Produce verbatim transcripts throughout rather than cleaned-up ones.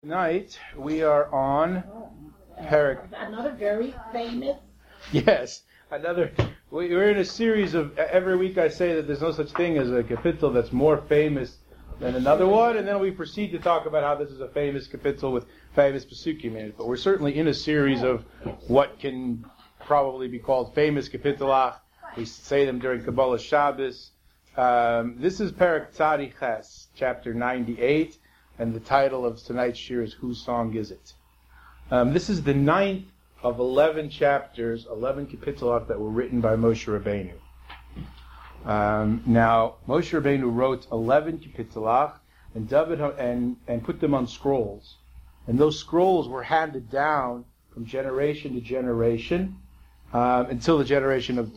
Tonight we are on Perek. Another very famous. Yes, another. We're in a series of every week. I say that there's no such thing as a kapitel that's more famous than another one, and then we proceed to talk about how this is a famous kapitel with famous pesukim in it. But we're certainly in a series of what can probably be called famous kapitelach. We say them during Kabbalah Shabbos. Um, this is Perek Tzadi Ches, chapter ninety-eight. And the title of tonight's shir is Whose Song Is It? Um, this is the ninth of eleven chapters, eleven kapitelot that were written by Moshe Rabbeinu. Um, now, Moshe Rabbeinu wrote eleven kapitelot and David and and put them on scrolls, and those scrolls were handed down from generation to generation um, until the generation of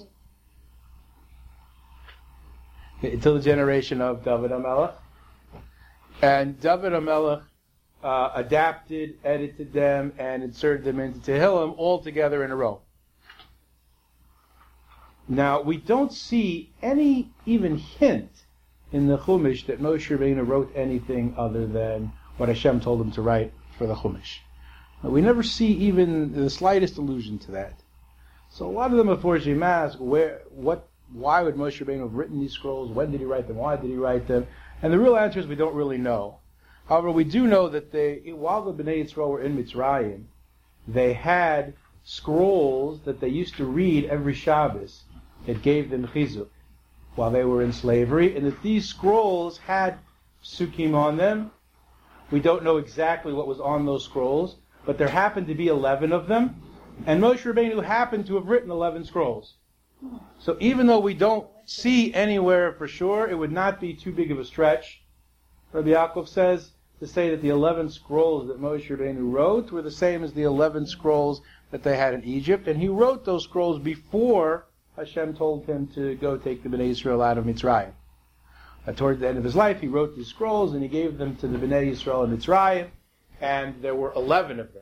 until the generation of David HaMelech. And David HaMelech uh, adapted, edited them, and inserted them into Tehillim all together in a row. Now, we don't see any even hint in the Chumash that Moshe Rabbeinu wrote anything other than what Hashem told him to write for the Chumash. Now, we never see even the slightest allusion to that. So a lot of them, unfortunately, ask, where, what, why would Moshe Rabbeinu have written these scrolls? When did he write them? Why did he write them? And the real answer is we don't really know. However, we do know that they, while the Bnei Yisrael were in Mitzrayim, they had scrolls that they used to read every Shabbos that gave them chizuk while they were in slavery, and that these scrolls had psukim on them. We don't know exactly what was on those scrolls, but there happened to be eleven of them, and Moshe Rabbeinu happened to have written eleven scrolls. So even though we don't see anywhere for sure, it would not be too big of a stretch, Rabbi Yaakov says, to say that the eleven scrolls that Moshe Rabbeinu wrote were the same as the eleven scrolls that they had in Egypt, and he wrote those scrolls before Hashem told him to go take the Bnei Yisrael out of Mitzrayim. Uh, toward the end of his life, he wrote these scrolls and he gave them to the Bnei Yisrael in Mitzrayim, and there were eleven of them.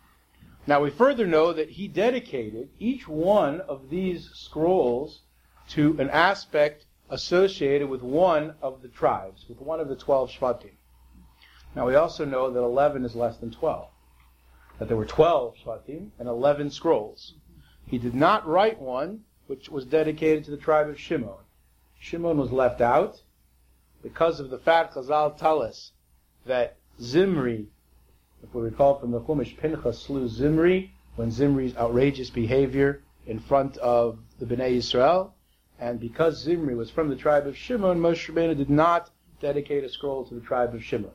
Now we further know that he dedicated each one of these scrolls to an aspect associated with one of the tribes, with one of the twelve Shvatim. Now we also know that eleven is less than twelve, that there were twelve Shvatim and eleven scrolls. He did not write one which was dedicated to the tribe of Shimon. Shimon was left out because of the fact Chazal tell us that Zimri, if we recall from the Chumash, Pinchas slew Zimri when Zimri's outrageous behavior in front of the Bnei Yisrael. And because Zimri was from the tribe of Shimon, Moshe Rabbeinu did not dedicate a scroll to the tribe of Shimon.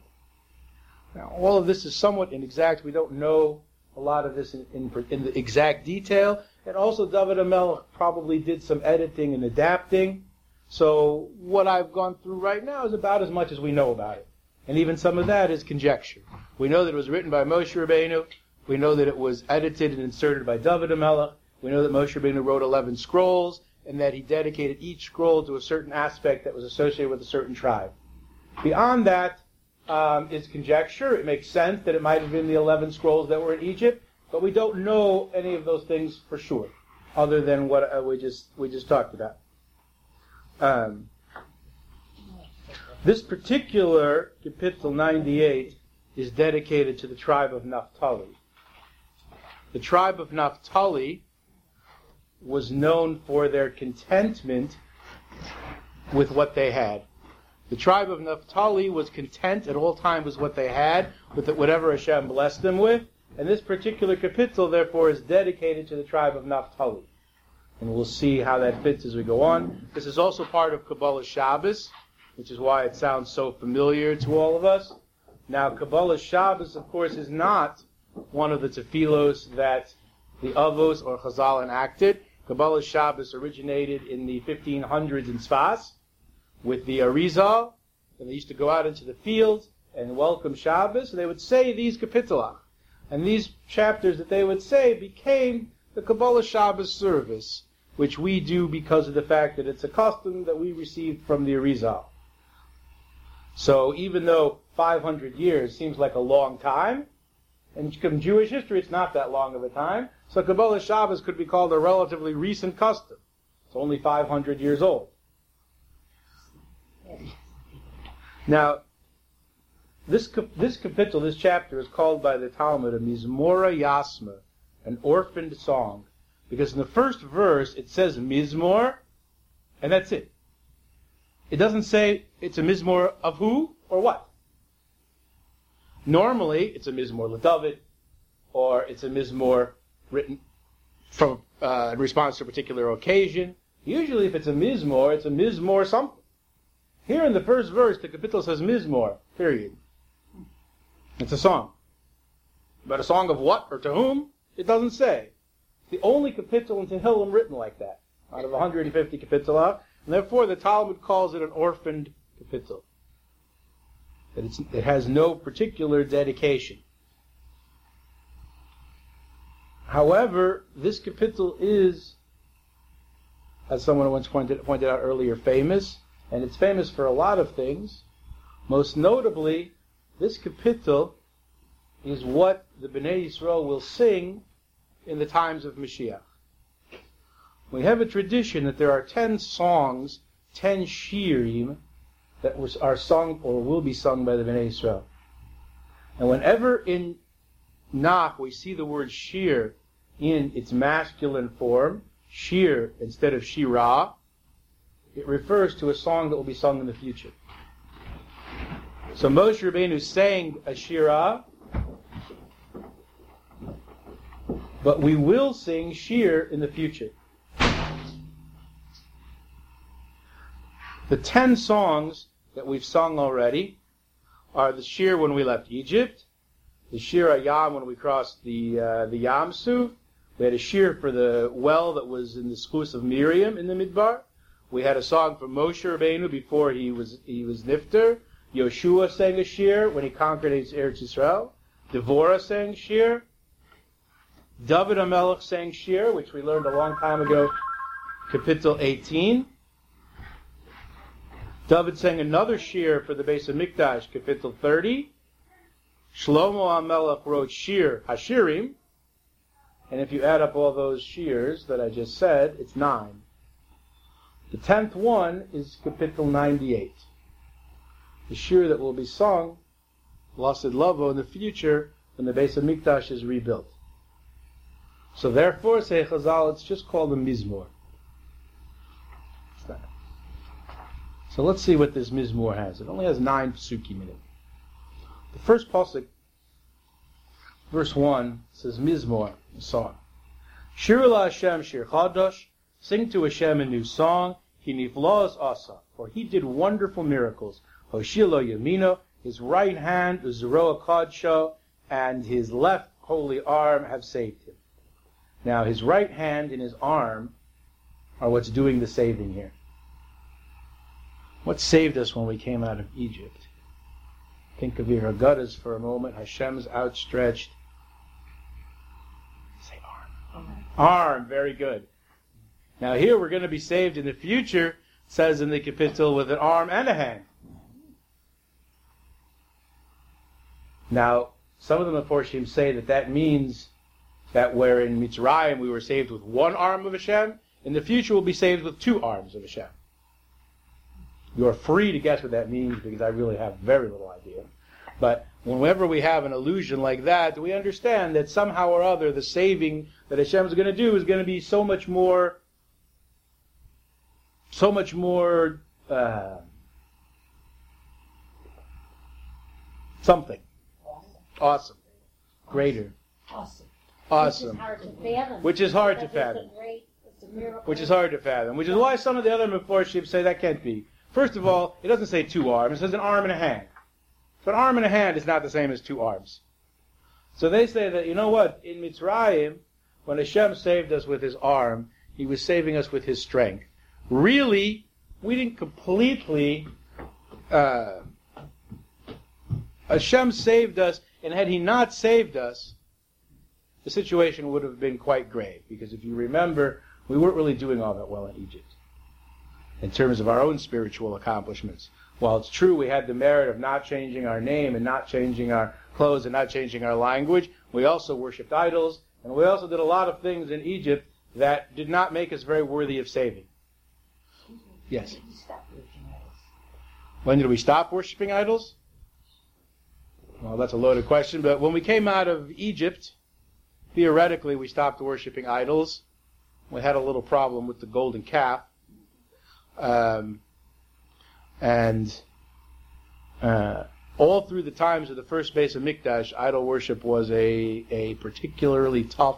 Now, all of this is somewhat inexact. We don't know a lot of this in, in, in the exact detail. And also, David HaMelech probably did some editing and adapting. So what I've gone through right now is about as much as we know about it. And even some of that is conjecture. We know that it was written by Moshe Rabbeinu. We know that it was edited and inserted by David HaMelech. We know that Moshe Rabbeinu wrote eleven scrolls, and that he dedicated each scroll to a certain aspect that was associated with a certain tribe. Beyond that um, is conjecture. It makes sense that it might have been the eleven scrolls that were in Egypt, but we don't know any of those things for sure, other than what uh, we just we just talked about. Um, this particular Kapitel ninety-eight is dedicated to the tribe of Naphtali. The tribe of Naphtali was known for their contentment with what they had. The tribe of Naphtali was content at all times with what they had, with whatever Hashem blessed them with, and this particular kapitel, therefore, is dedicated to the tribe of Naphtali. And we'll see how that fits as we go on. This is also part of Kabbalah Shabbos, which is why it sounds so familiar to all of us. Now, Kabbalah Shabbos, of course, is not one of the tefillos that the Avos or Chazal enacted. Kabbalah Shabbos originated in the fifteen hundreds in Tzfas with the Arizal, and they used to go out into the field and welcome Shabbos, and they would say these kapitelach. And these chapters that they would say became the Kabbalah Shabbos service, which we do because of the fact that it's a custom that we received from the Arizal. So even though five hundred years seems like a long time, and in Jewish history it's not that long of a time, so Kabbalah Shabbos could be called a relatively recent custom. It's only five hundred years old. Now, this this capital, this chapter, is called by the Talmud a Mizmora Yasma, an orphaned song, because in the first verse it says Mizmor, and that's it. It doesn't say it's a Mizmor of who or what. Normally, it's a Mizmor LeDavid, or it's a Mizmor written from uh, in response to a particular occasion. Usually, if it's a Mizmor, it's a Mizmor something. Here in the first verse, the capital says Mizmor, period. It's a song. But a song of what or to whom? It doesn't say. It's the only capital in Tehillim written like that, out of one hundred fifty capitula, and therefore the Talmud calls it an orphaned capital. That it's, it has no particular dedication. However, this capital is, as someone once pointed, pointed out earlier, famous, and it's famous for a lot of things. Most notably, this capital is what the Bnei Yisrael will sing in the times of Mashiach. We have a tradition that there are ten songs, ten shirim, that was, are sung or will be sung by the Bnei Yisrael. And whenever in Nach we see the word shir in its masculine form, shir instead of shira, it refers to a song that will be sung in the future. So Moshe Rabbeinu sang a shira, but we will sing shir in the future. The ten songs that we've sung already are the shir when we left Egypt, the shir Ayam when we crossed the uh, the Yam Suf. We had a shir for the well that was in the schus of Miriam in the Midbar. We had a song for Moshe Rabbeinu before he was he was Nifter. Yoshua sang a shir when he conquered Eretz Yisrael. Devorah sang shir. David HaMelech sang shir, which we learned a long time ago, Kapitel eighteen. David sang another shir for the Beis HaMikdash, Kapitel thirty. Shlomo HaMelech wrote shir Hashirim. And if you add up all those shirs that I just said, it's nine. The tenth one is Kapitel ninety-eight. The shir that will be sung, Lasid Lavo, in the future when the Beis HaMikdash is rebuilt. So therefore, say Chazal, it's just called a Mizmor. So let's see what this Mizmor has. It only has nine psukim in it. The first pasuk, verse one, says Mizmor, a song. Shir la Hashem shir chadash, sing to Hashem a new song. He niflaos asa, for he did wonderful miracles. Hoshilo yamino, his right hand, Uzeroa kadsho, and his left holy arm have saved him. Now his right hand and his arm are what's doing the saving here. What saved us when we came out of Egypt? Think of your Haggadahs for a moment. Hashem's outstretched. Say arm. Arm. Arm. Very good. Now here we're going to be saved in the future, it says in the Kapitel, with an arm and a hand. Now, some of the Meforshim say that that means that where in Mitzrayim we were saved with one arm of Hashem, in the future we'll be saved with two arms of Hashem. You're free to guess what that means, because I really have very little idea. But whenever we have an illusion like that, we understand that somehow or other the saving that Hashem is going to do is going to be so much more, so much more, uh, something. Awesome. Awesome. Greater. Awesome. Awesome. Which is hard to fathom. Which is hard to But it's fathom. a great, it's a miracle. Which is hard to fathom. Which is why some of the other Meforshim say that can't be. First of all, it doesn't say two arms. It says an arm and a hand. So an arm and a hand is not the same as two arms. So they say that, you know what, in Mitzrayim, when Hashem saved us with his arm, he was saving us with his strength. Really, we didn't completely... Uh, Hashem saved us, and had he not saved us, the situation would have been quite grave. Because if you remember, we weren't really doing all that well in Egypt, in terms of our own spiritual accomplishments. While it's true we had the merit of not changing our name and not changing our clothes and not changing our language, we also worshipped idols, and we also did a lot of things in Egypt that did not make us very worthy of saving. Yes? Stop worshiping idols. When did we stop worshipping idols? Well, that's a loaded question, but when we came out of Egypt, theoretically we stopped worshiping idols. We had a little problem with the golden calf. Um, and uh, all through the times of the first Beis Hamikdash, idol worship was a, a particularly tough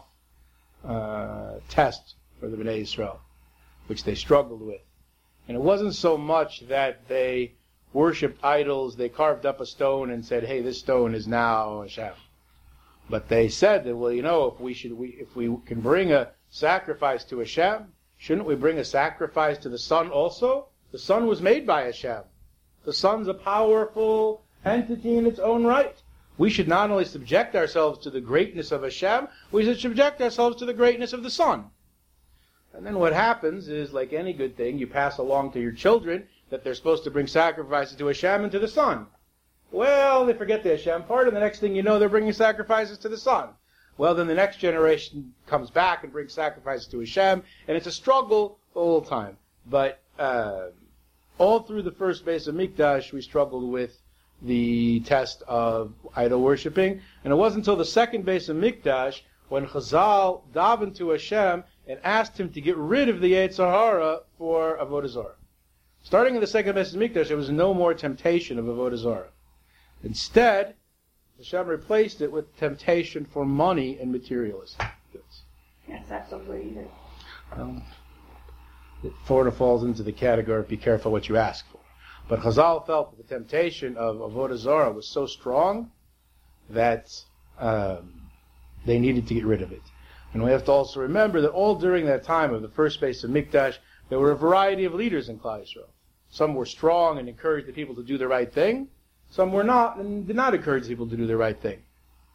uh, test for the Bnei Yisrael, which they struggled with. And it wasn't so much that they worshipped idols, they carved up a stone and said, hey, this stone is now Hashem. But they said that, well, you know, if we should, we, if we can bring a sacrifice to Hashem, shouldn't we bring a sacrifice to the sun also? The sun was made by Hashem. The sun's a powerful entity in its own right. We should not only subject ourselves to the greatness of Hashem, we should subject ourselves to the greatness of the sun. And then what happens is, like any good thing, you pass along to your children that they're supposed to bring sacrifices to Hashem and to the sun. Well, they forget the Hashem part, and the next thing you know, they're bringing sacrifices to the sun. Well, then the next generation comes back and brings sacrifices to Hashem, and it's a struggle the whole time. But uh, all through the first Beis Hamikdash, we struggled with the test of idol worshipping, and it wasn't until the second Beis Hamikdash when Chazal davened to Hashem and asked him to get rid of the Yetzer Hara for Avodah Zarah. Starting in the second Beis Hamikdash, there was no more temptation of Avodah Zarah. Instead, Hashem replaced it with temptation for money and materialistic goods. Yes, that's so good either. Um, it sort of falls into the category of be careful what you ask for. But Chazal felt that the temptation of Avodah Zarah was so strong that um, they needed to get rid of it. And we have to also remember that all during that time of the first Beis Hamikdash, there were a variety of leaders in Klal Yisrael. Some were strong and encouraged the people to do the right thing. Some were not and did not encourage people to do the right thing.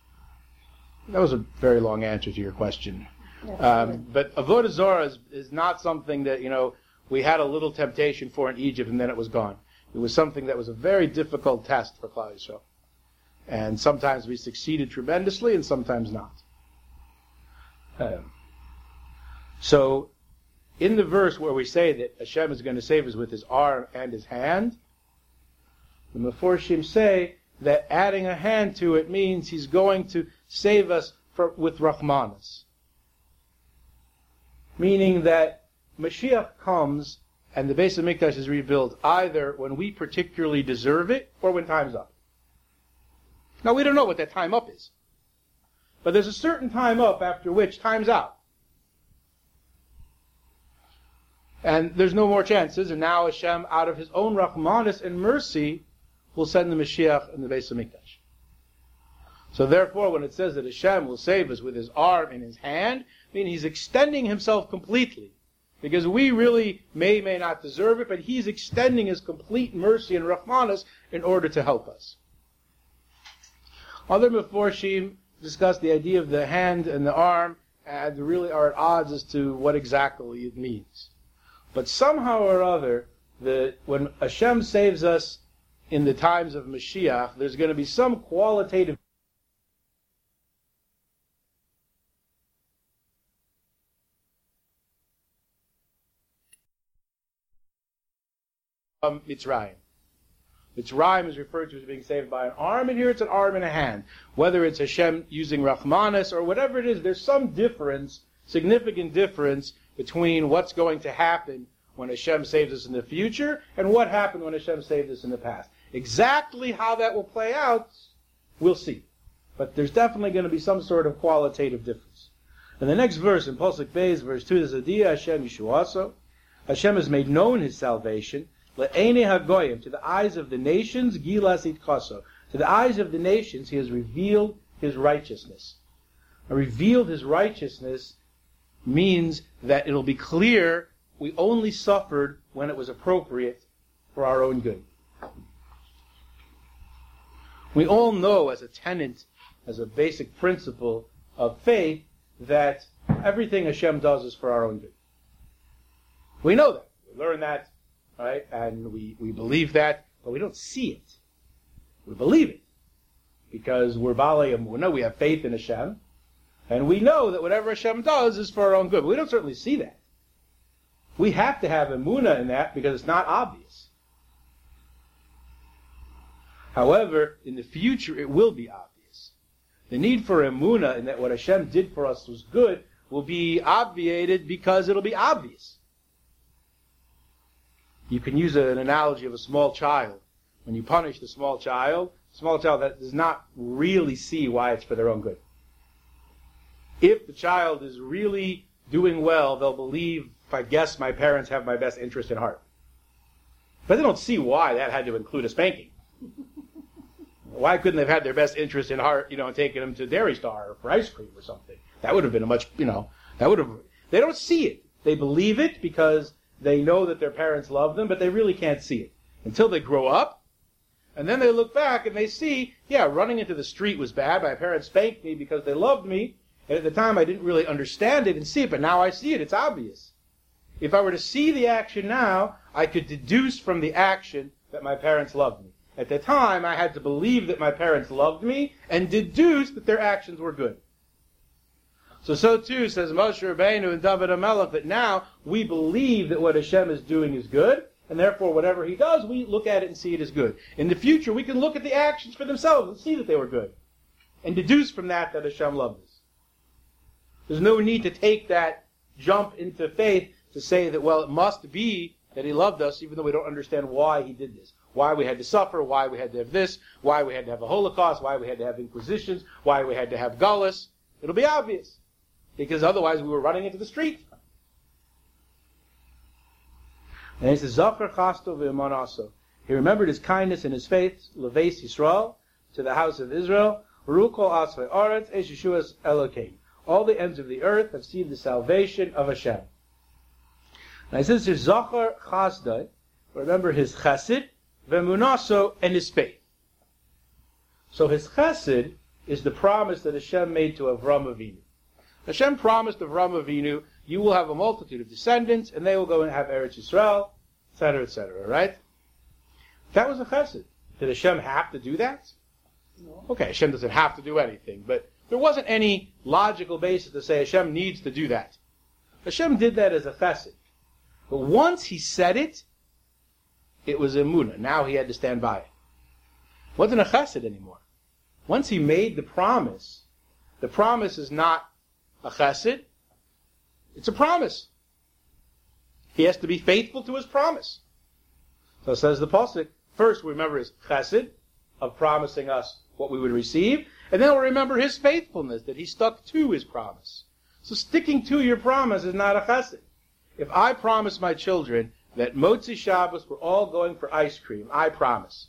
That was a very long answer to your question. Um, but Avodah Zarah is, is not something that, you know, we had a little temptation for in Egypt and then it was gone. It was something that was a very difficult test for Klal Yisrael. And sometimes we succeeded tremendously and sometimes not. Um, so, in the verse where we say that Hashem is going to save us with his arm and his hand, the Meforshim say that adding a hand to it means he's going to save us for, with Rahmanas. Meaning that Mashiach comes and the Beis Hamikdash is rebuilt either when we particularly deserve it or when time's up. Now we don't know what that time up is. But there's a certain time up after which time's out. And there's no more chances, and now Hashem, out of his own Rahmanas and mercy, will send the Mashiach and the Beis Hamikdash. So therefore, when it says that Hashem will save us with his arm and his hand, I mean he's extending himself completely. Because we really may, may not deserve it, but he's extending his complete mercy and Rahmanas in order to help us. Other Meforshim discuss the idea of the hand and the arm, and they really are at odds as to what exactly it means. But somehow or other, the, when Hashem saves us in the times of Mashiach, there's going to be some qualitative um, Mitzrayim. Mitzrayim is referred to as being saved by an arm, and here it's an arm and a hand. Whether it's Hashem using Rahmanas or whatever it is, there's some difference, significant difference, between what's going to happen when Hashem saves us in the future and what happened when Hashem saved us in the past. Exactly how that will play out, we'll see. But there's definitely going to be some sort of qualitative difference. In the next verse, in Pasuk Beis, verse two, there's Adiyah Hashem Yeshuaso. Hashem has made known his salvation. Le'enei hagoyim, to the eyes of the nations, gilas itchaso. To the eyes of the nations, he has revealed his righteousness. And revealed his righteousness means that it'll be clear we only suffered when it was appropriate for our own good. We all know as a tenet, as a basic principle of faith, that everything Hashem does is for our own good. We know that. We learn that, right? And we, we believe that, but we don't see it. We believe it. Because we're Baalei Emunah, we have faith in Hashem, and we know that whatever Hashem does is for our own good. But we don't certainly see that. We have to have Emunah in that because it's not obvious. However, in the future it will be obvious. The need for emunah in that what Hashem did for us was good will be obviated because it'll be obvious. You can use an analogy of a small child. When you punish the small child, the small child that does not really see why it's for their own good. If the child is really doing well, they'll believe, if I guess my parents have my best interest in heart. But they don't see why that had to include a spanking. Why couldn't they have had their best interest in heart, you know, and taken them to Dairy Star or for ice cream or something? That would have been a much, you know, that would have, they don't see it. They believe it because they know that their parents love them, but they really can't see it. Until they grow up, and then they look back and they see, yeah, running into the street was bad. My parents spanked me because they loved me. And at the time I didn't really understand it and see it, but now I see it. It's obvious. If I were to see the action now, I could deduce from the action that my parents loved me. At the time, I had to believe that my parents loved me and deduce that their actions were good. So, so too, says Moshe Rabbeinu and David HaMelech, that now we believe that what Hashem is doing is good, and therefore whatever He does, we look at it and see it as good. In the future, we can look at the actions for themselves and see that they were good, and deduce from that that Hashem loved us. There's no need to take that jump into faith to say that, well, it must be that He loved us, even though we don't understand why He did this. Why we had to suffer, why we had to have this, why we had to have a Holocaust, why we had to have inquisitions, why we had to have gullus. It'll be obvious. Because otherwise we were running into the street. And he says, Zachar chasto v'imanaso. He remembered his kindness and his faith, Leveis Yisrael, to the house of Israel, Ru kol asvei aretz es Yeshuas Elokeim. All the ends of the earth have seen the salvation of Hashem. Now he says, Zachar chasdai, remember his chesed, v'emunaso, and his faith. So his chesed is the promise that Hashem made to Avram Avinu. Hashem promised Avram Avinu, you will have a multitude of descendants, and they will go and have Eretz Yisrael, et cetera, et cetera, right? That was a chesed. Did Hashem have to do that? No. Okay, Hashem doesn't have to do anything, but there wasn't any logical basis to say Hashem needs to do that. Hashem did that as a chesed. But once He said it, it was emunah. Now He had to stand by it. It wasn't a chesed anymore. Once He made the promise, the promise is not a chesed, it's a promise. He has to be faithful to His promise. So says the pasuk, first we remember His chesed, of promising us what we would receive, and then we'll remember His faithfulness, that He stuck to His promise. So sticking to your promise is not a chesed. If I promise my children that Motzi Shabbos we're all going for ice cream, I promise.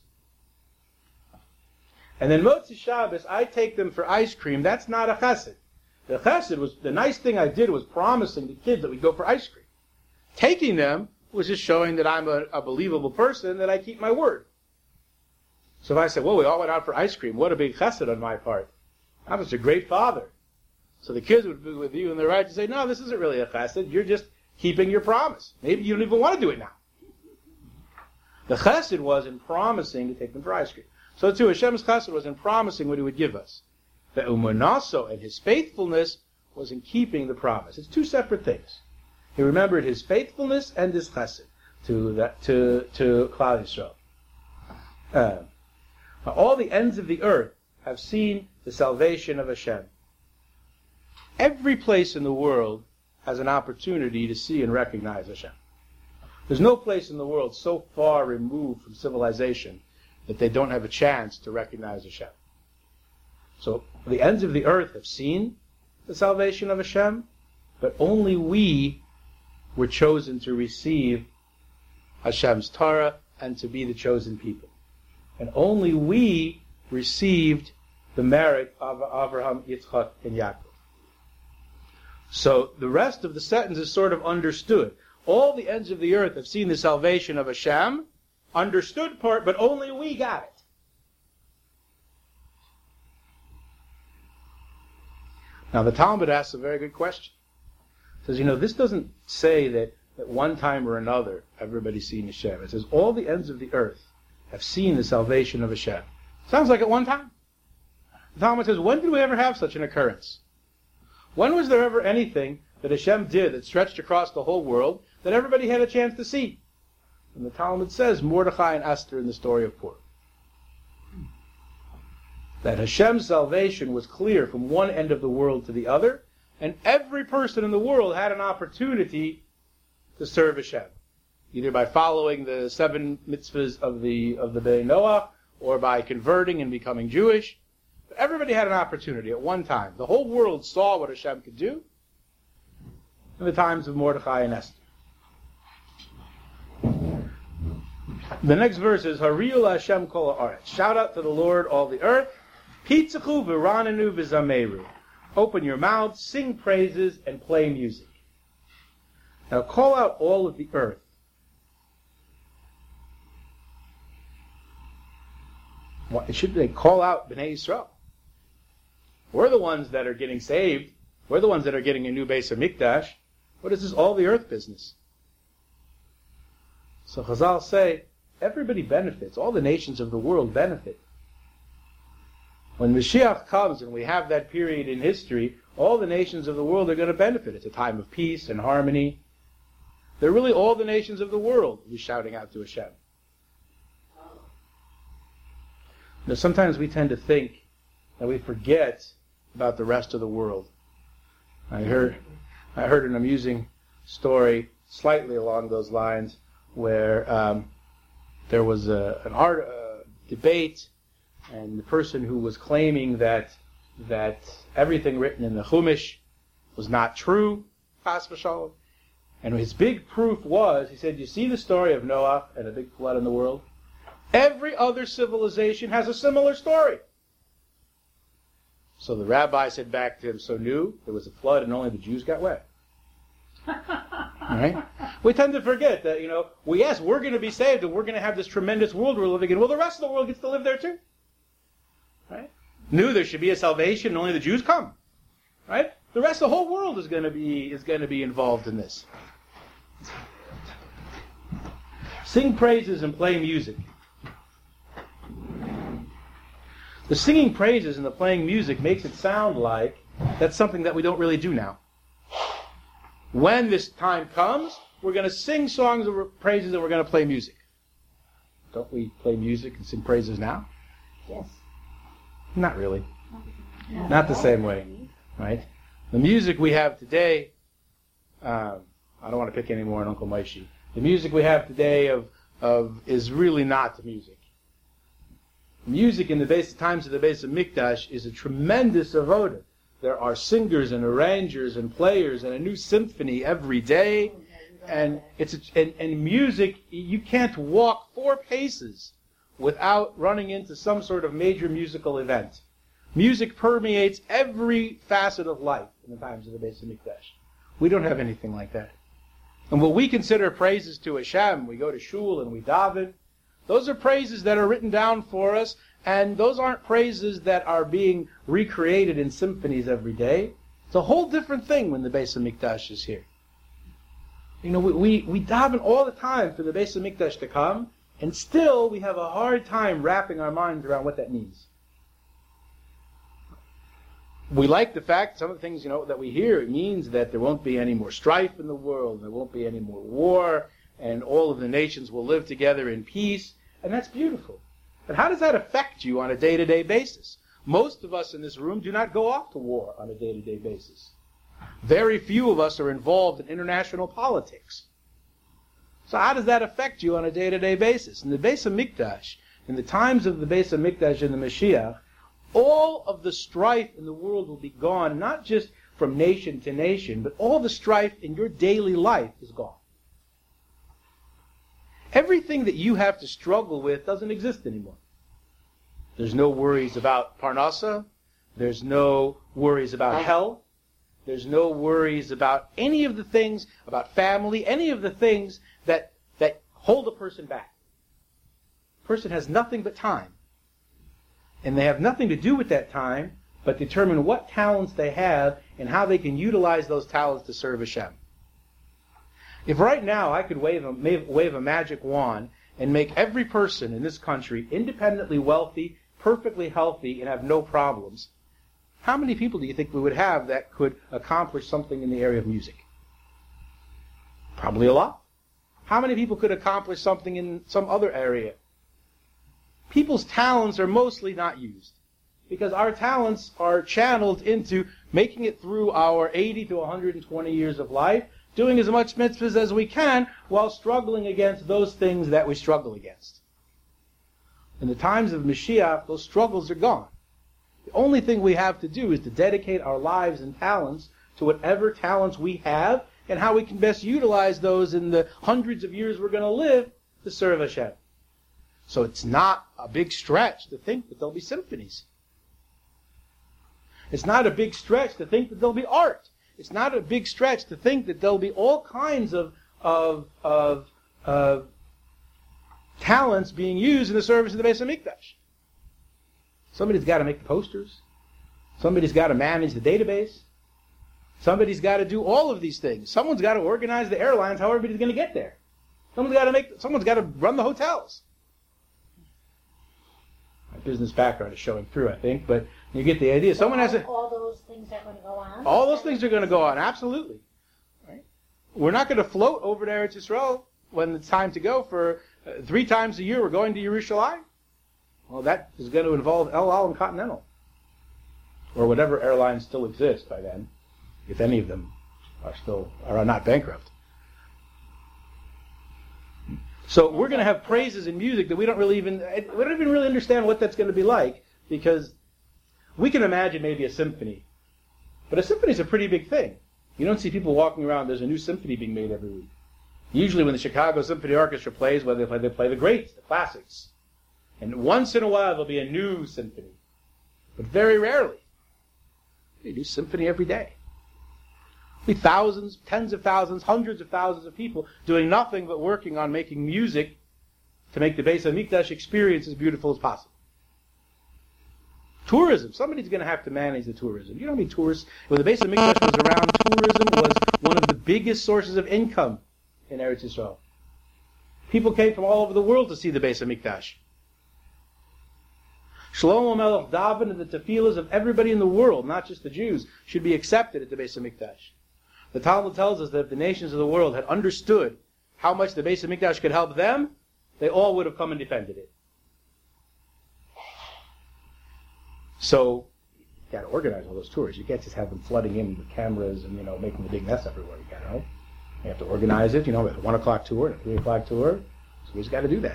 And then Motzi Shabbos I take them for ice cream, that's not a chesed. The chesed was, the nice thing I did was promising the kids that we'd go for ice cream. Taking them was just showing that I'm a, a believable person, that I keep my word. So if I said, well, we all went out for ice cream, what a big chesed on my part. I'm such a great father. So the kids would be with you in the right to say, no, this isn't really a chesed, you're just keeping your promise. Maybe you don't even want to do it now. The chesed was in promising to take them for ice cream. So too, Hashem's chesed was in promising what He would give us. The umonaso and His faithfulness was in keeping the promise. It's two separate things. He remembered His faithfulness and His chesed to that to to Klal Yisrael. Uh, all the ends of the earth have seen the salvation of Hashem. Every place in the world has an opportunity to see and recognize Hashem. There's no place in the world so far removed from civilization that they don't have a chance to recognize Hashem. So the ends of the earth have seen the salvation of Hashem, but only we were chosen to receive Hashem's Torah and to be the chosen people. And only we received the merit of Abraham, Yitzchak, and Yaakov. So the rest of the sentence is sort of understood. All the ends of the earth have seen the salvation of Hashem, understood part, but only we got it. Now the Talmud asks a very good question. It says, you know, this doesn't say that at one time or another everybody's seen Hashem. It says all the ends of the earth have seen the salvation of Hashem. Sounds like at one time. The Talmud says, when did we ever have such an occurrence? When was there ever anything that Hashem did that stretched across the whole world that everybody had a chance to see? And the Talmud says Mordechai and Esther in the story of Purim. that Hashem's salvation was clear from one end of the world to the other, and every person in the world had an opportunity to serve Hashem, either by following the seven mitzvahs of the of the Bnei Noah, or by converting and becoming Jewish. But everybody had an opportunity at one time. The whole world saw what Hashem could do in the times of Mordechai and Esther. The next verse is Hariyu Hashem kol haaretz. Shout out to the Lord, all the earth. Pitzachu v'ranenu v'zameru. Open your mouths, sing praises, and play music. Now call out all of the earth. Why should they call out Bnei Yisrael? We're the ones that are getting saved. We're the ones that are getting a new Beis HaMikdash. What is this all the earth business? So Chazal say, everybody benefits. All the nations of the world benefit. When Mashiach comes and we have that period in history, all the nations of the world are going to benefit. It's a time of peace and harmony. They're really all the nations of the world who's shouting out to Hashem. Now, sometimes we tend to think that we forget about the rest of the world. I heard, I heard an amusing story, slightly along those lines, where um, there was a, an art uh, debate, and the person who was claiming that that everything written in the Chumash was not true, chas v'shalom, and his big proof was, he said, you see the story of Noah and a big flood in the world? Every other civilization has a similar story. So the rabbi said back to him, so new, there was a flood and only the Jews got wet. Right? We tend to forget that, you know, well, yes, we're going to be saved and we're going to have this tremendous world we're living in. Well, the rest of the world gets to live there too. Right? New, there should be a salvation and only the Jews come. Right? The rest of the whole world is going to be is going to be involved in this. Sing praises and play music. The singing praises and the playing music makes it sound like that's something that we don't really do now. When this time comes, we're going to sing songs of praises and we're going to play music. Don't we play music and sing praises now? Yes. Not really. Not the same way, right? The music we have today, um, I don't want to pick any more on Uncle Maishi. The music we have today of of is really not the music. Music in the base times of the Beis HaMikdash is a tremendous avoda. There are singers and arrangers and players and a new symphony every day, and it's a, and, and music. You can't walk four paces without running into some sort of major musical event. Music permeates every facet of life in the times of the Beis HaMikdash. We don't have anything like that. And what we consider praises to Hashem, we go to shul and we daven. Those are praises that are written down for us, and those aren't praises that are being recreated in symphonies every day. It's a whole different thing when the Beis HaMikdash is here. You know, we, we, we daven all the time for the Beis HaMikdash to come, and still we have a hard time wrapping our minds around what that means. We like the fact, some of the things, you know, that we hear, it means that there won't be any more strife in the world, there won't be any more war, and all of the nations will live together in peace, and that's beautiful. But how does that affect you on a day-to-day basis? Most of us in this room do not go off to war on a day-to-day basis. Very few of us are involved in international politics. So how does that affect you on a day-to-day basis? In the Beis HaMikdash, in the times of the Beis HaMikdash and the Mashiach, all of the strife in the world will be gone, not just from nation to nation, but all the strife in your daily life is gone. Everything that you have to struggle with doesn't exist anymore. There's no worries about Parnasa. There's no worries about health. There's no worries about any of the things, about family, any of the things that, that hold a person back. A person has nothing but time. And they have nothing to do with that time, but determine what talents they have and how they can utilize those talents to serve Hashem. If right now I could wave a, wave a magic wand and make every person in this country independently wealthy, perfectly healthy, and have no problems, how many people do you think we would have that could accomplish something in the area of music? Probably a lot. How many people could accomplish something in some other area? People's talents are mostly not used. because our talents are channeled into making it through our eighty to one hundred twenty years of life, doing as much mitzvahs as we can while struggling against those things that we struggle against. In the times of Mashiach, those struggles are gone. The only thing we have to do is to dedicate our lives and talents to whatever talents we have and how we can best utilize those in the hundreds of years we're going to live to serve Hashem. So it's not a big stretch to think that there'll be symphonies. It's not a big stretch to think that there'll be art. It's not a big stretch to think that there'll be all kinds of, of, of, of talents being used in the service of the Beis HaMikdash. Somebody's got to make the posters. Somebody's got to manage the database. Somebody's got to do all of these things. Someone's got to organize the airlines, how everybody's going to get there. Someone's got to make. Someone's got to run the hotels. My business background is showing through, I think, but you get the idea. So Someone all, has to. all those things are going to go on? All those things are going to go on, absolutely. Right? We're not going to float over to Eretz Yisrael when it's time to go for uh, three times a year. We're going to Yerushalayim. Well, that is going to involve El Al and Continental, or whatever airlines still exist by then, if any of them are still are not bankrupt. So we're going to have praises in music that we don't really even we don't even really understand what that's going to be like, because we can imagine maybe a symphony, but a symphony is a pretty big thing. You don't see people walking around. There's a new symphony being made every week. Usually, when the Chicago Symphony Orchestra plays, well, they play they play the greats, the classics, and once in a while there'll be a new symphony, but very rarely. A new symphony every day. Be thousands, tens of thousands, hundreds of thousands of people doing nothing but working on making music to make the Beis HaMikdash experience as beautiful as possible. Tourism. Somebody's going to have to manage the tourism. You know how many tourists? When the Beis HaMikdash was around, tourism was one of the biggest sources of income in Eretz Yisrael. People came from all over the world to see the Beis HaMikdash. Shlomo Melech davened that the tefillas of everybody in the world, not just the Jews, should be accepted at the Beis HaMikdash. The Talmud tells us that if the nations of the world had understood how much the Beis HaMikdash could help them, they all would have come and defended it. So, you got to organize all those tours. You can't just have them flooding in with cameras and, you know, making a big mess everywhere. You got to know. You have to organize it. You know, with a one o'clock tour and a three o'clock tour. So we just got to do that.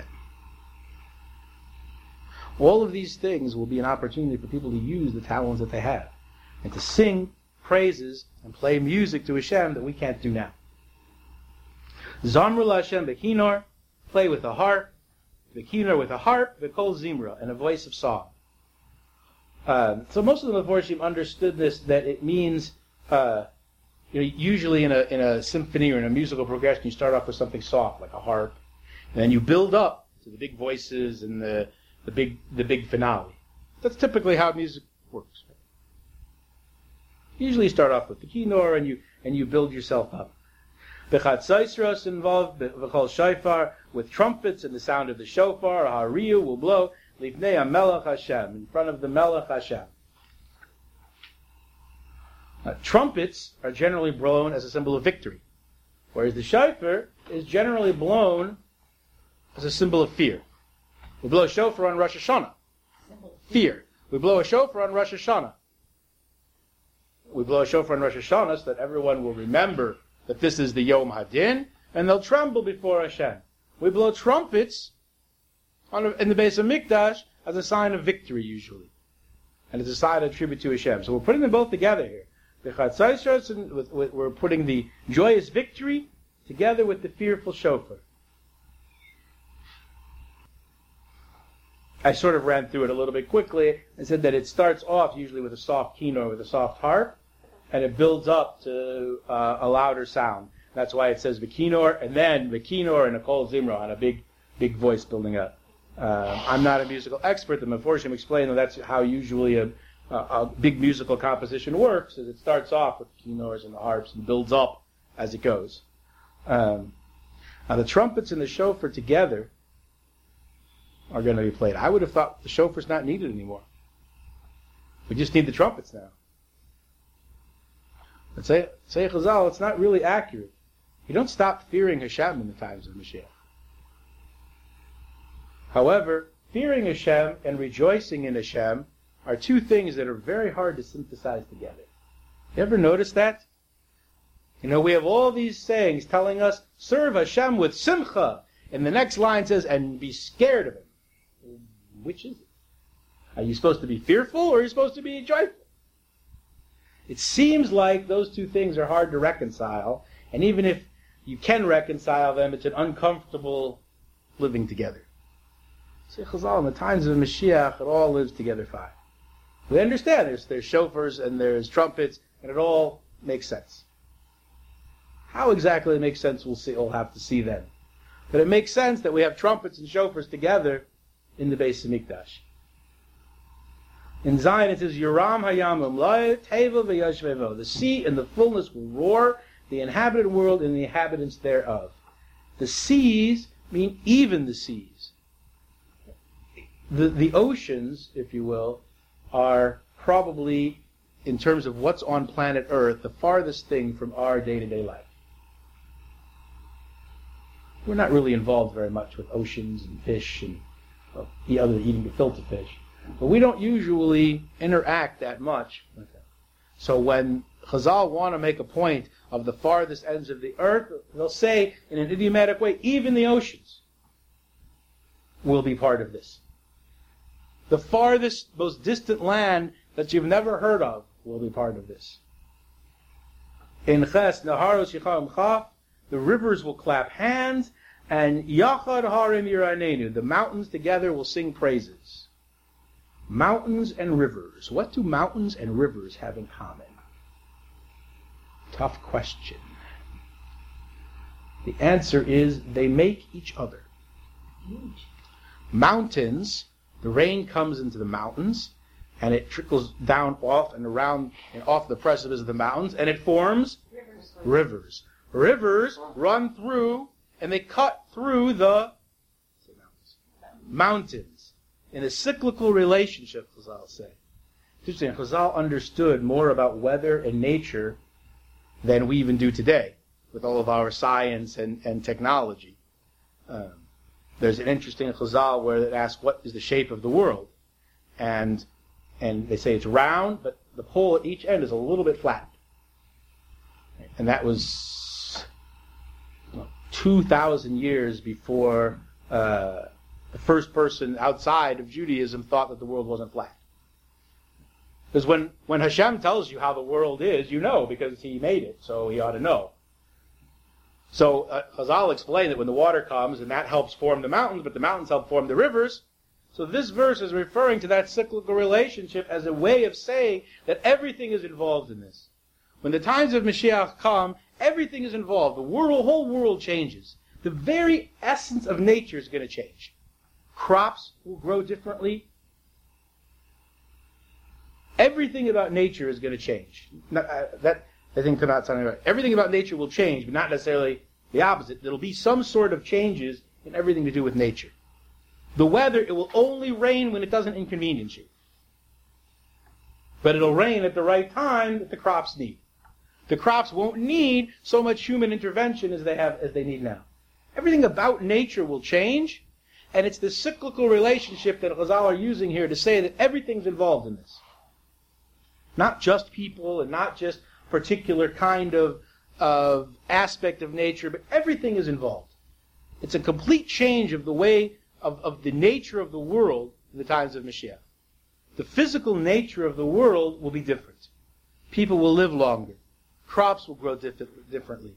All of these things will be an opportunity for people to use the talents that they have and to sing praises and play music to Hashem that we can't do now. Zamru LaHashem bekinor, play with a harp, bekinor with a harp, bekol zimra, and a voice of song. Uh, so most of the Meforshim understood this, that it means, uh, you know, usually in a in a symphony or in a musical progression, you start off with something soft like a harp, and then you build up to the big voices and the the big the big finale. That's typically how music works. Usually you start off with the kinor and you and you build yourself up. Bechatzosros involved, v'chol shofar, with trumpets and the sound of the shofar, hariyu will blow, lifnei HaMelech Hashem, in front of the Melech Hashem. Now, trumpets are generally blown as a symbol of victory, whereas the shofar is generally blown as a symbol of fear. We blow a shofar on Rosh Hashanah. Fear. We blow a shofar on Rosh Hashanah. We blow a shofar on Rosh Hashanah so that everyone will remember that this is the Yom Hadin, and they'll tremble before Hashem. We blow trumpets on, in the Beis HaMikdash as a sign of victory, usually, and as a sign of tribute to Hashem. So we're putting them both together here. We're putting the joyous victory together with the fearful shofar. I sort of ran through it a little bit quickly and said that it starts off usually with a soft kinor, with a soft harp, and it builds up to uh, a louder sound. That's why it says v'kinor, and then v'kinor and a kol zimra, and a big, big voice building up. Uh, I'm not a musical expert. The Meforshim explain that that's how usually a, a, a big musical composition works, is it starts off with the kinors and the harps and builds up as it goes. Um, now the trumpets and the shofar together are going to be played. I would have thought the shofar's not needed anymore. We just need the trumpets now. But say, say Chazal, it's not really accurate. You don't stop fearing Hashem in the times of Mashiach. However, fearing Hashem and rejoicing in Hashem are two things that are very hard to synthesize together. You ever notice that? You know, we have all these sayings telling us, serve Hashem with simcha. And the next line says, and be scared of him. Which is it? Are you supposed to be fearful or are you supposed to be joyful? It seems like those two things are hard to reconcile. And even if you can reconcile them, it's an uncomfortable living together. Say Chazal, in the times of Mashiach, it all lives together fine. We understand there's, there's shofars and there's trumpets, and it all makes sense. How exactly it makes sense, we'll see. We'll have to see then. But it makes sense that we have trumpets and shofars together in the Beis Hamikdash. In Zion it says, Yoram hayam umlay tevel v'yashvevo. The sea and the fullness will roar, the inhabited world and the inhabitants thereof. The seas mean even the seas. The, the oceans, if you will, are probably, in terms of what's on planet Earth, the farthest thing from our day-to-day life. We're not really involved very much with oceans and fish, and well, other than eating gefilte fish. But we don't usually interact that much with them. So when Chazal want to make a point of the farthest ends of the earth, they'll say, in an idiomatic way, even the oceans will be part of this. The farthest, most distant land that you've never heard of will be part of this. In Ches, Naharos Yicham Chaf, the rivers will clap hands, and Yachad Harim Yiranenu, the mountains together will sing praises. Mountains and rivers. What do mountains and rivers have in common? Tough question. The answer is they make each other. Mountains, the rain comes into the mountains, and it trickles down off and around and off the precipice of the mountains, and it forms rivers. Rivers, rivers run through, and they cut through the mountains in a cyclical relationship, Chazal say. Interesting, Chazal understood more about weather and nature than we even do today, with all of our science and, and technology. Um, there's an interesting Chazal where it asks, what is the shape of the world? And and they say it's round, but the pole at each end is a little bit flat. And that was well, two thousand years before uh, the first person outside of Judaism thought that the world wasn't flat. Because when, when Hashem tells you how the world is, you know, because he made it, so he ought to know. So uh, Chazal explained that when the water comes, and that helps form the mountains, but the mountains help form the rivers. So this verse is referring to that cyclical relationship as a way of saying that everything is involved in this. When the times of Mashiach come, everything is involved. The world, whole world changes. The very essence of nature is going to change. Crops will grow differently. Everything about nature is going to change. Not, uh, that I think cannot sound right. Everything about nature will change, but not necessarily the opposite. There will be some sort of changes in everything to do with nature. The weather, it will only rain when it doesn't inconvenience you. But it'll rain at the right time that the crops need. The crops won't need so much human intervention as they have as they need now. Everything about nature will change, and it's the cyclical relationship that Chazal are using here to say that everything's involved in this. Not just people and not just particular kind of, of aspect of nature, but everything is involved. It's a complete change of the way of, of the nature of the world in the times of Mashiach. The physical nature of the world will be different. People will live longer. Crops will grow diff- differently.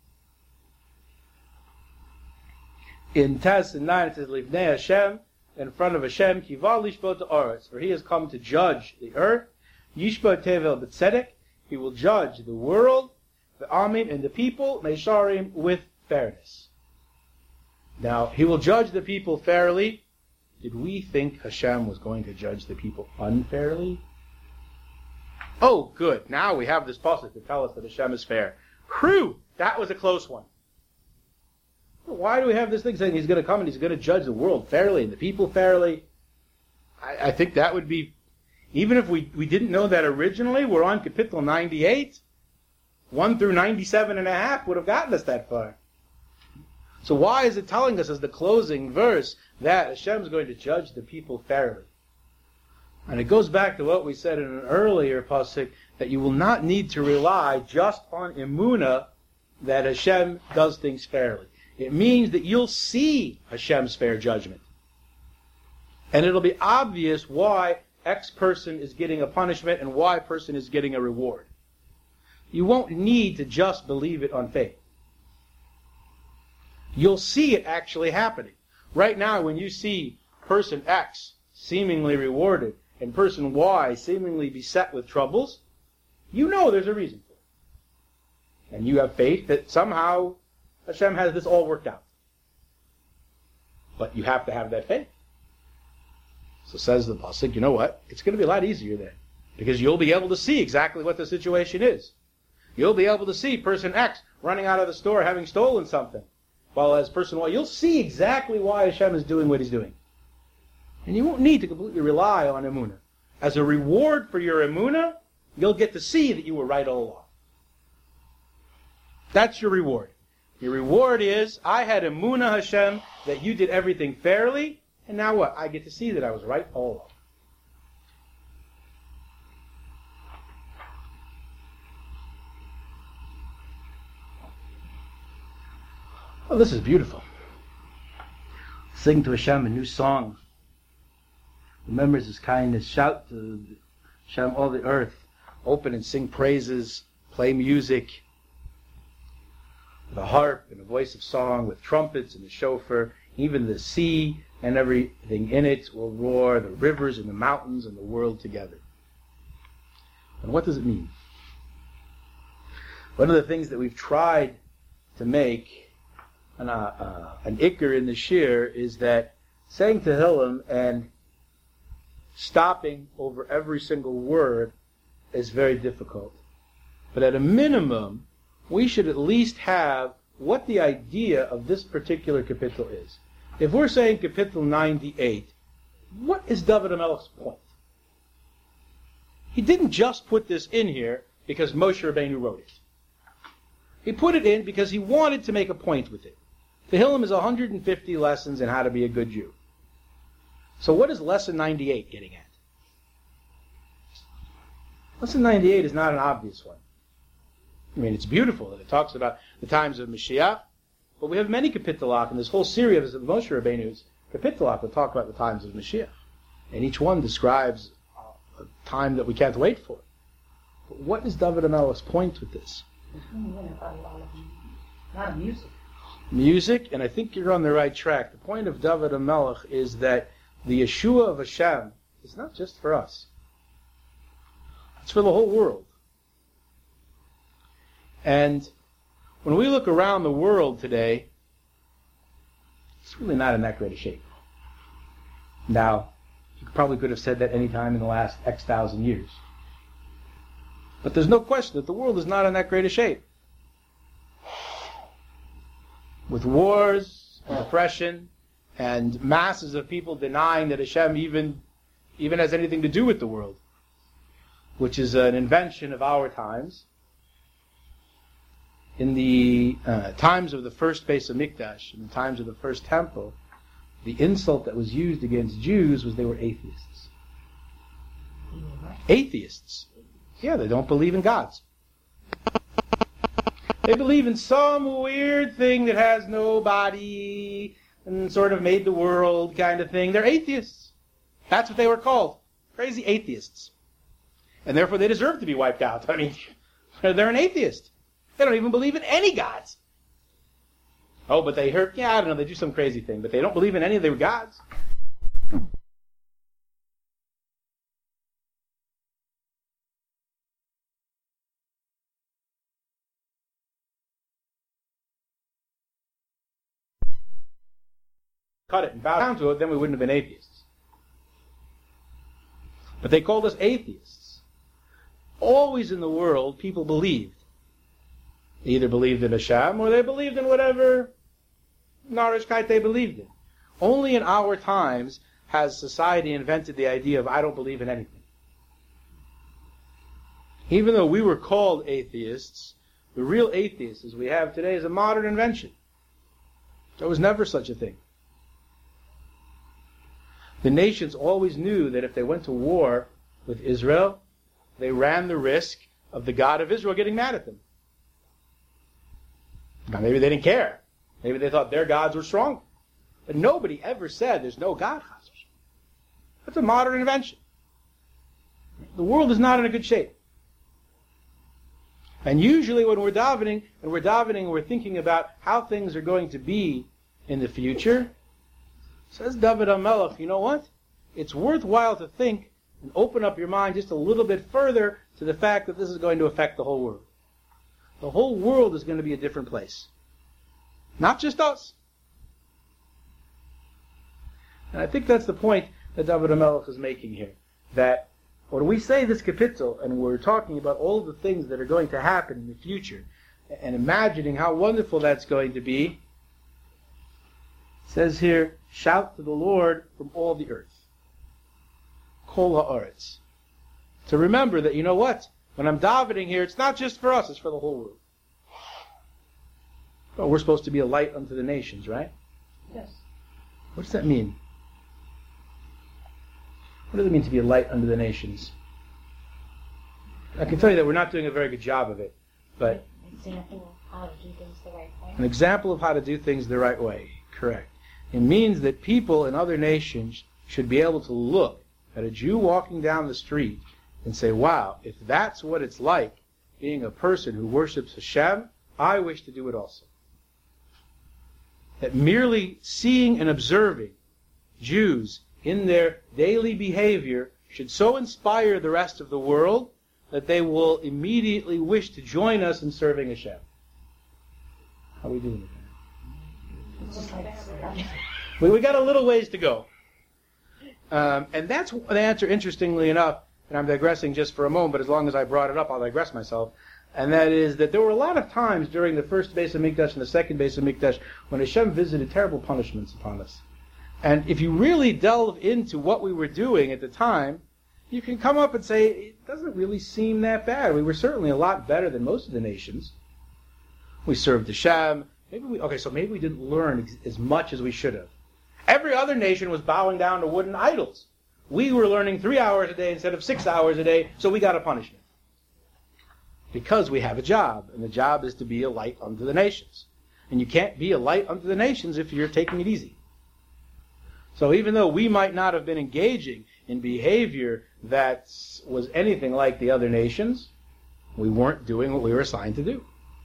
In Taz and nine it says, Livnei Hashem, in front of Hashem, Kival Lishbot Ha'aretz, for he has come to judge the earth. Yishbot Tevel B'tzedek, he will judge the world, the Amim and the people, Meisharim, with fairness. Now, he will judge the people fairly. Did we think Hashem was going to judge the people unfairly? Oh, good. Now we have this pasuk to tell us that Hashem is fair. Whew! That was a close one. Why do we have this thing saying he's going to come and he's going to judge the world fairly and the people fairly? I, I think that would be, even if we, we didn't know that originally, we're on Kapitel ninety-eight. one through ninety-seven and a half would have gotten us that far. So why is it telling us as the closing verse that Hashem is going to judge the people fairly? And it goes back to what we said in an earlier pasuk, that you will not need to rely just on emunah that Hashem does things fairly. It means that you'll see Hashem's fair judgment. And it'll be obvious why X person is getting a punishment and Y person is getting a reward. You won't need to just believe it on faith. You'll see it actually happening. Right now, when you see person X seemingly rewarded and person Y seemingly beset with troubles, you know there's a reason for it. And you have faith that somehow Hashem has this all worked out. But you have to have that faith. So says the pasuk, you know what? It's going to be a lot easier then. Because you'll be able to see exactly what the situation is. You'll be able to see person X running out of the store having stolen something. While as person Y, you'll see exactly why Hashem is doing what He's doing. And you won't need to completely rely on emunah. As a reward for your emunah, you'll get to see that you were right all along. That's your reward. Your reward is, I had emunah, Hashem, that you did everything fairly, and now what? I get to see that I was right all along. Oh, this is beautiful. Sing to Hashem a new song. Remembers His kindness. Shout to Hashem, all the earth. Open and sing praises. Play music. With a harp and a voice of song, with trumpets and the shofar. Even the sea and everything in it will roar, the rivers and the mountains and the world together. And what does it mean? One of the things that we've tried to make an, uh, uh, an ikr in the shir is that saying Tehillim and stopping over every single word is very difficult. But at a minimum, we should at least have what the idea of this particular kapitel is. If we're saying kapitel ninety-eight, what is David HaMelech's point? He didn't just put this in here because Moshe Rabbeinu wrote it. He put it in because he wanted to make a point with it. Tehillim is one hundred fifty lessons in how to be a good Jew. So what is lesson ninety-eight getting at? Lesson ninety-eight is not an obvious one. I mean, it's beautiful that it talks about the times of Mashiach, but we have many kapitelach in this whole series of Moshe Rabbeinu's kapitelach that talk about the times of Mashiach. And each one describes a time that we can't wait for. But what is David HaMelech's point with this? Not music. Music, and I think you're on the right track. The point of David HaMelech is that the Yeshua of Hashem is not just for us. It's for the whole world. And when we look around the world today, it's really not in that great a shape. Now, you probably could have said that any time in the last X thousand years. But there's no question that the world is not in that great a shape. With wars and oppression and masses of people denying that Hashem even, even has anything to do with the world, which is an invention of our times. In the uh, times of the first Beis Hamikdash, in the times of the first temple, the insult that was used against Jews was they were atheists. Atheists. Yeah, they don't believe in gods. They believe in some weird thing that has no body and sort of made the world kind of thing. They're atheists. That's what they were called. Crazy atheists. And therefore they deserve to be wiped out. I mean, they're an atheist. They don't even believe in any gods. Oh, but they heard, yeah, I don't know, they do some crazy thing, but they don't believe in any of their gods. Cut it and bow down to it, then we wouldn't have been atheists. But they called us atheists. Always in the world, people believed. They either believed in Hashem or they believed in whatever Narishkeit they believed in. Only in our times has society invented the idea of I don't believe in anything. Even though we were called atheists, the real atheists as we have today is a modern invention. There was never such a thing. The nations always knew that if they went to war with Israel, they ran the risk of the God of Israel getting mad at them. Now, maybe they didn't care. Maybe they thought their gods were strong. But nobody ever said there's no God. That's a modern invention. The world is not in a good shape. And usually when we're davening, and we're davening and we're thinking about how things are going to be in the future, says David HaMelech, you know what? It's worthwhile to think and open up your mind just a little bit further to the fact that this is going to affect the whole world. The whole world is going to be a different place. Not just us. And I think that's the point that David HaMelech is making here. That when we say this kapitel, and we're talking about all of the things that are going to happen in the future, and imagining how wonderful that's going to be, it says here, shout to the Lord from all the earth. Kol ha'aretz. To remember that, you know what? When I'm davening here, it's not just for us, it's for the whole world. Well, we're supposed to be a light unto the nations, right? Yes. What does that mean? What does it mean to be a light unto the nations? I can tell you that we're not doing a very good job of it, but Example of how to do things the right way. an example of how to do things the right way. Correct. It means that people in other nations should be able to look at a Jew walking down the street and say, wow, if that's what it's like being a person who worships Hashem, I wish to do it also. That merely seeing and observing Jews in their daily behavior should so inspire the rest of the world that they will immediately wish to join us in serving Hashem. How are we doing with that? We, we got a little ways to go. Um, and that's the answer, interestingly enough, and I'm digressing just for a moment, but as long as I brought it up, I'll digress myself. And that is that there were a lot of times during the first Beis HaMikdash and the second Beis HaMikdash when Hashem visited terrible punishments upon us. And if you really delve into what we were doing at the time, you can come up and say, it doesn't really seem that bad. We were certainly a lot better than most of the nations. We served Hashem. Maybe we, okay, so maybe we didn't learn as much as we should have. Every other nation was bowing down to wooden idols. We were learning three hours a day instead of six hours a day, so we got a punishment. Because we have a job, and the job is to be a light unto the nations. And you can't be a light unto the nations if you're taking it easy. So even though we might not have been engaging in behavior that was anything like the other nations, we weren't doing what we were assigned to do.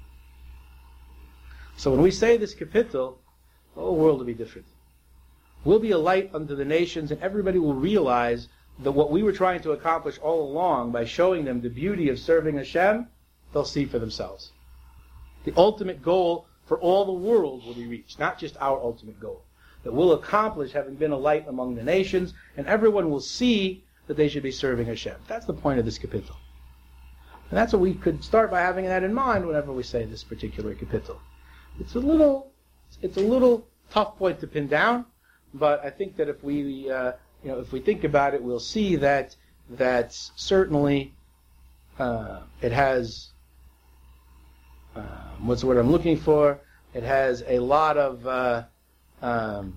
So when we say this kapitel, the whole world will be different. We'll be a light unto the nations, and everybody will realize that what we were trying to accomplish all along by showing them the beauty of serving Hashem, they'll see for themselves. The ultimate goal for all the world will be reached, not just our ultimate goal. That we'll accomplish having been a light among the nations, and everyone will see that they should be serving Hashem. That's the point of this kapitel. And that's what we could start by having that in mind whenever we say this particular kapitel. It's a little, it's a little tough point to pin down, but I think that if we, uh, you know, if we think about it, we'll see that that certainly uh, it has. Uh, what's the word I'm looking for? It has a lot of. Uh, um,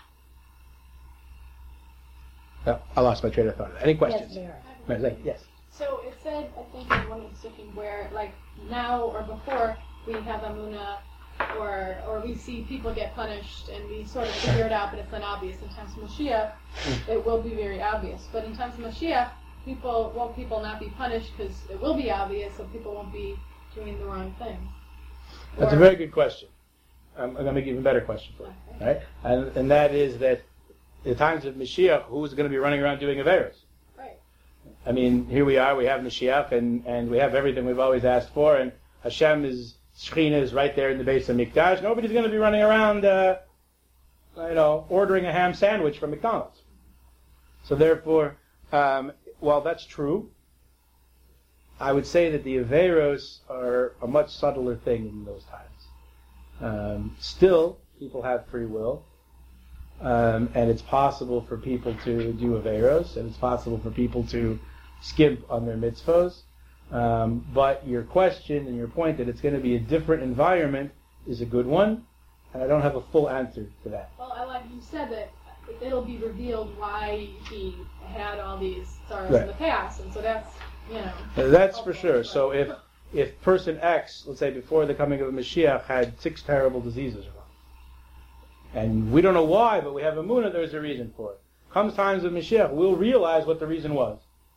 oh, I lost my train of thought. Any questions? Yes, Mary. Yes. So it said, I think in one of the sticking where, like now or before, we have Amunah, or or we see people get punished, and we sort of figure it out, but it's not obvious. In times of Mashiach, it will be very obvious. But in times of Mashiach, people won't people not be punished because it will be obvious, so people won't be doing the wrong things. That's or, a very good question. I'm going to make an even better question for you. Okay. Right? And, and that is that in times of Mashiach, who's going to be running around doing Averos? Right. I mean, here we are, we have Mashiach, and, and we have everything we've always asked for, and Hashem is, Shekhinah is right there in the Beis HaMikdash. Nobody's going to be running around, uh, you know, ordering a ham sandwich from McDonald's. So therefore, um, while that's true, I would say that the Averos are a much subtler thing in those times. Um, still, people have free will, um, and it's possible for people to do Averos, and it's possible for people to skimp on their mitzvos. Um, but your question and your point that it's going to be a different environment is a good one, and I don't have a full answer to that. Well, I like you said that it'll be revealed why he had all these sorrows Right. in the past, and so that's you know. That's for sure. So if if person X, let's say before the coming of a Mashiach, had six terrible diseases, and we don't know why, but we have emunah, there's a reason for it. Comes times of Mashiach, we'll realize what the reason was.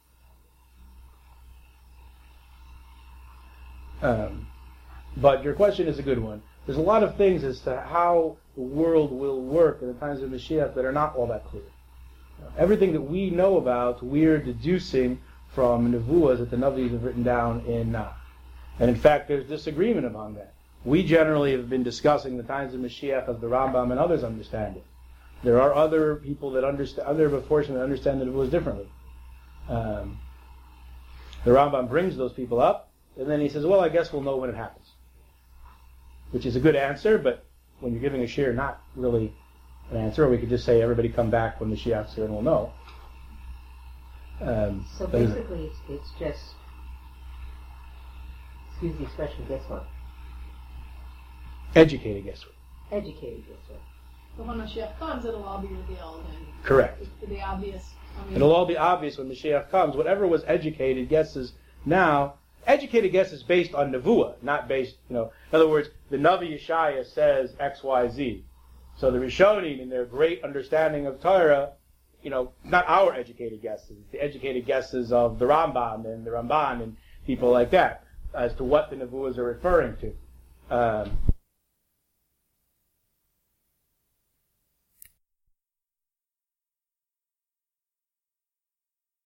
Um, but your question is a good one. There's a lot of things as to how the world will work in the times of Mashiach that are not all that clear. Everything that we know about, we're deducing from nevuahs that the Navis have written down in Nach. And in fact, there's disagreement among that. We generally have been discussing the times of Mashiach as the Rambam and others understand it. There are other people that understand, other Meforshim that understand the nevuahs differently. Um, the Rambam brings those people up, and then he says, well, I guess we'll know when it happens. Which is a good answer, but when you're giving a shir, not really an answer. Or we could just say, everybody come back when Mashiach's here and we'll know. Um, so basically, it's, it's just, excuse the expression, guess what? Educated guesswork. Educated guesswork. But when Mashiach comes, it'll all be revealed. And Correct. it's the obvious. I mean, It'll all be obvious when Mashiach comes. Whatever was educated guesses now, educated guesses based on nevuah, not based, you know, in other words, the Navi Yeshaya says X, Y, Z. So the Rishonim, in their great understanding of Torah, you know, not our educated guesses, the educated guesses of the Rambam and the Ramban and people like that, as to what the nevuahs are referring to. Um,